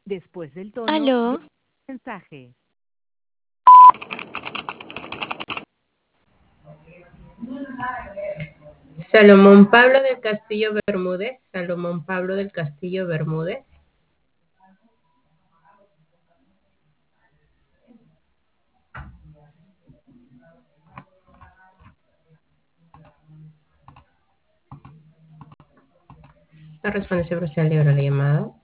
Después del tono, Aló, graba el mensaje. Salomón Pablo del Castillo Bermúdez, Salomón Pablo del Castillo Bermúdez. No responde, se procede a liberar la llamada.